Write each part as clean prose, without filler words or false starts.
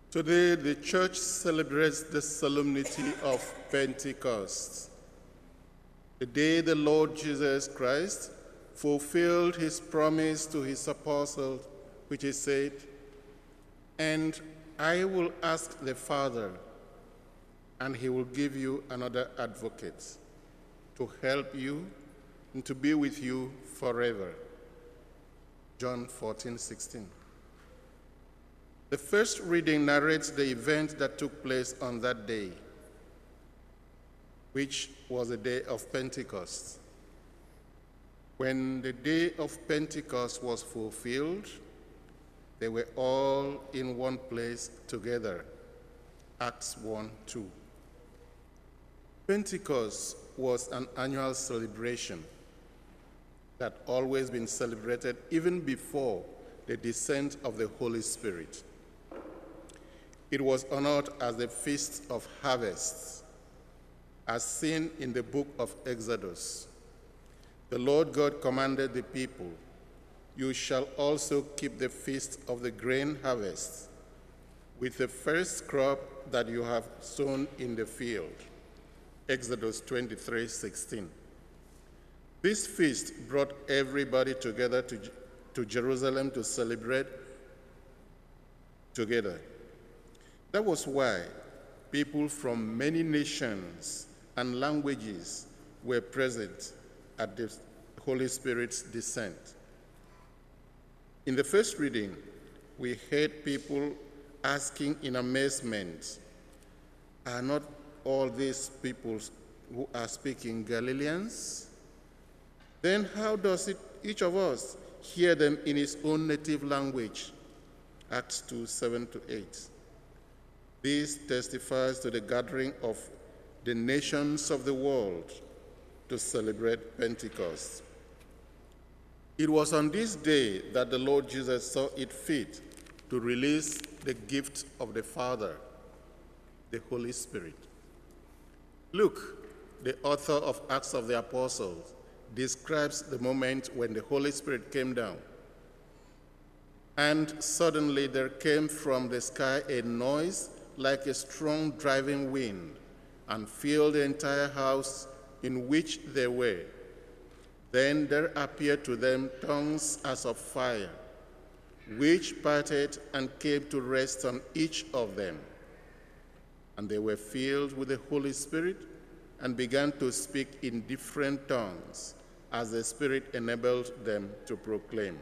Today, the church celebrates the solemnity of Pentecost, the day the Lord Jesus Christ fulfilled his promise to his apostles, which he said, "And I will ask the Father, and he will give you another advocate to help you and to be with you forever." John 14:16. The first reading narrates the event that took place on that day, which was the day of Pentecost. When the day of Pentecost was fulfilled, they were all in one place together. Acts 1:2. Pentecost was an annual celebration that always been celebrated even before the descent of the Holy Spirit. It was honored as the Feast of Harvest, as seen in the book of Exodus. The Lord God commanded the people, "You shall also keep the feast of the grain harvest with the first crop that you have sown in the field." Exodus 23:16. This feast brought everybody together to Jerusalem to celebrate together. That was why people from many nations and languages were present at the Holy Spirit's descent. In the first reading, we heard people asking in amazement, "Are not all these people who are speaking Galileans? Then how does each of us hear them in his own native language?" Acts 2:7-8. This testifies to the gathering of the nations of the world to celebrate Pentecost. It was on this day that the Lord Jesus saw it fit to release the gift of the Father, the Holy Spirit. Luke, the author of Acts of the Apostles, describes the moment when the Holy Spirit came down. "And suddenly there came from the sky a noise like a strong driving wind, and filled the entire house in which they were. Then there appeared to them tongues as of fire, which parted and came to rest on each of them. And they were filled with the Holy Spirit and began to speak in different tongues as the Spirit enabled them to proclaim."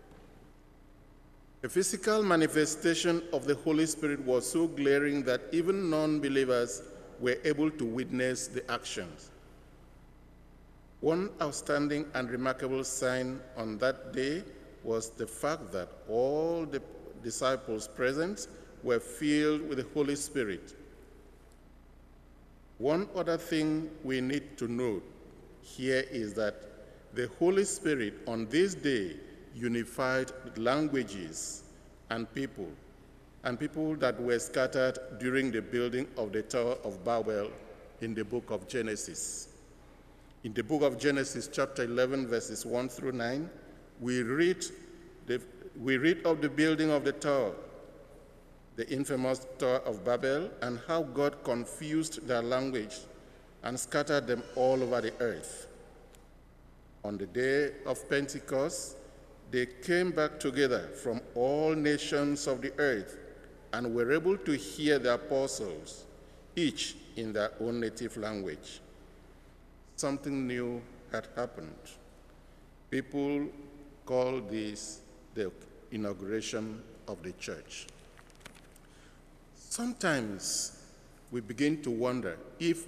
The physical manifestation of the Holy Spirit was so glaring that even non-believers were able to witness the actions. One outstanding and remarkable sign on that day was the fact that all the disciples present were filled with the Holy Spirit. One other thing we need to note here is that the Holy Spirit on this day unified languages and people that were scattered during the building of the Tower of Babel in the book of Genesis. In the book of Genesis, chapter 11, verses 1-9, we read of the building of the tower, the infamous Tower of Babel, and how God confused their language and scattered them all over the earth. On the day of Pentecost, they came back together from all nations of the earth and were able to hear the apostles, each in their own native language. Something new had happened. People call this the inauguration of the church. Sometimes we begin to wonder if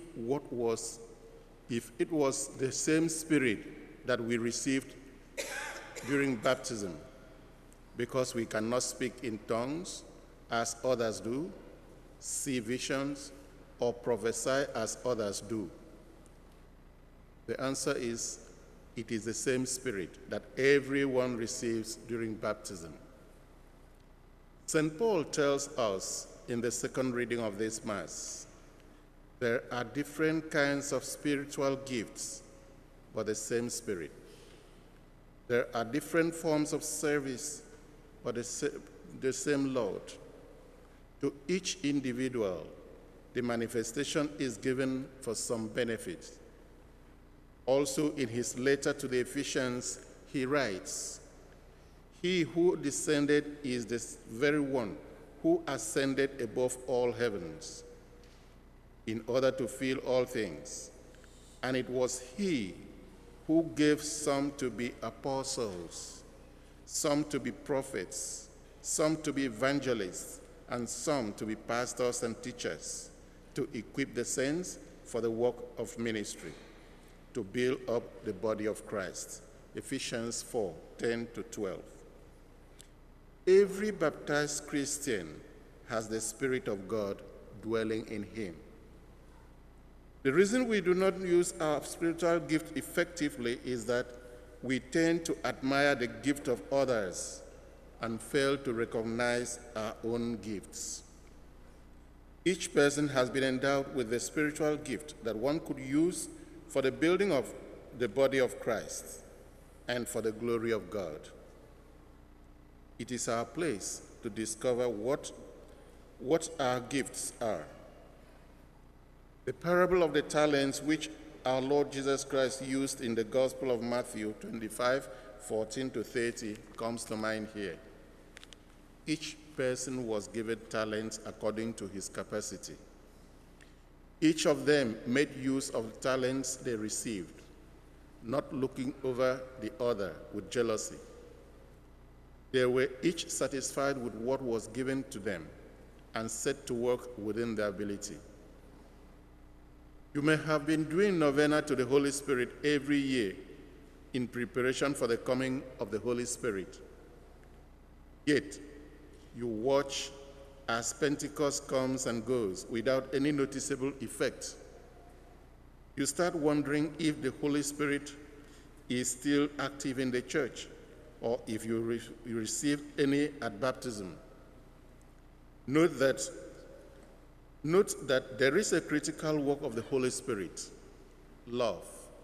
it was the same Spirit that we received during baptism, because we cannot speak in tongues as others do, see visions, or prophesy as others do. The answer is, it is the same Spirit that everyone receives during baptism. St. Paul tells us in the second reading of this Mass, there are different kinds of spiritual gifts, but the same Spirit. There are different forms of service, but the same Lord. To each individual, the manifestation is given for some benefit. Also, in his letter to the Ephesians, he writes, "He who descended is the very one who ascended above all heavens in order to fill all things. And it was he who gave some to be apostles, some to be prophets, some to be evangelists, and some to be pastors and teachers, to equip the saints for the work of ministry, to build up the body of Christ." Ephesians 4:10-12. Every baptized Christian has the Spirit of God dwelling in him. The reason we do not use our spiritual gift effectively is that we tend to admire the gift of others and fail to recognize our own gifts. Each person has been endowed with the spiritual gift that one could use for the building of the body of Christ and for the glory of God. It is our place to discover what our gifts are. The parable of the talents, which our Lord Jesus Christ used in the Gospel of Matthew 25:14-30, comes to mind here. Each person was given talents according to his capacity. Each of them made use of the talents they received, not looking over the other with jealousy. They were each satisfied with what was given to them and set to work within their ability. You may have been doing novena to the Holy Spirit every year in preparation for the coming of the Holy Spirit. Yet, you watch as Pentecost comes and goes without any noticeable effect. You start wondering if the Holy Spirit is still active in the church, or if you received any at baptism. Note that there is a critical work of the Holy Spirit: love.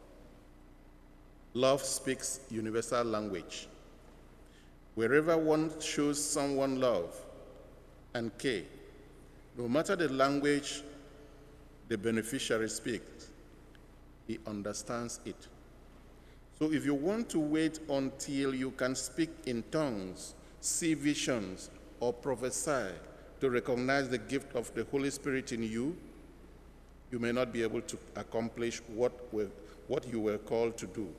Love speaks universal language. Wherever one shows someone love and care, no matter the language the beneficiary speaks, he understands it. So if you want to wait until you can speak in tongues, see visions, or prophesy to recognize the gift of the Holy Spirit in you, you may not be able to accomplish what you were called to do.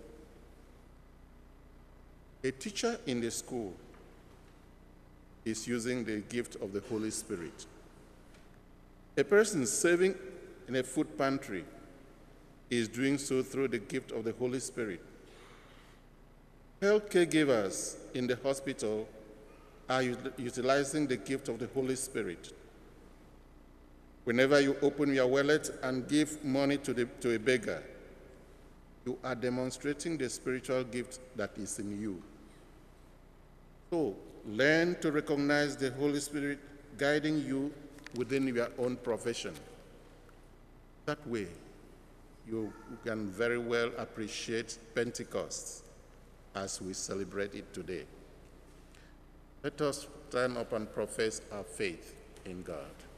A teacher in the school is using the gift of the Holy Spirit. A person serving in a food pantry is doing so through the gift of the Holy Spirit. Health caregivers in the hospital are utilizing the gift of the Holy Spirit. Whenever you open your wallet and give money to a beggar, you are demonstrating the spiritual gift that is in you. So, learn to recognize the Holy Spirit guiding you within your own profession. That way, you can very well appreciate Pentecost as we celebrate it today. Let us stand up and profess our faith in God.